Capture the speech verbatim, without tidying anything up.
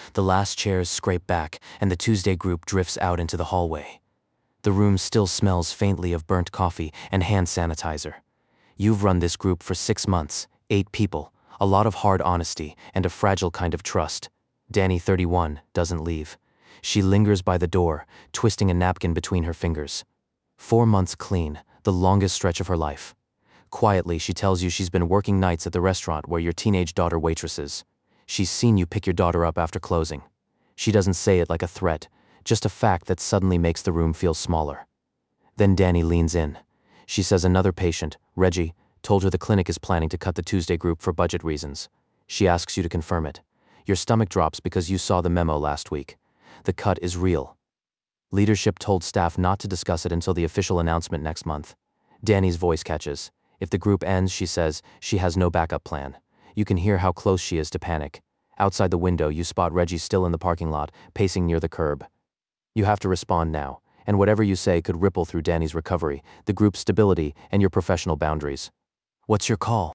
The last chairs scrape back, and the Tuesday group drifts out into the hallway. The room still smells faintly of burnt coffee and hand sanitizer. You've run this group for six months, eight people, a lot of hard honesty, and a fragile kind of trust. Danny, thirty-one, doesn't leave. She lingers by the door, twisting a napkin between her fingers. Four months clean, the longest stretch of her life. Quietly, she tells you she's been working nights at the restaurant where your teenage daughter waitresses. She's seen you pick your daughter up after closing. She doesn't say it like a threat, just a fact that suddenly makes the room feel smaller. Then Danny leans in. She says another patient, Reggie, told her the clinic is planning to cut the Tuesday group for budget reasons. She asks you to confirm it. Your stomach drops because you saw the memo last week. The cut is real. Leadership told staff not to discuss it until the official announcement next month. Danny's voice catches. If the group ends, she says, she has no backup plan. You can hear how close she is to panic. Outside the window, you spot Reggie still in the parking lot, pacing near the curb. You have to respond now, and whatever you say could ripple through Danny's recovery, the group's stability, and your professional boundaries. What's your call?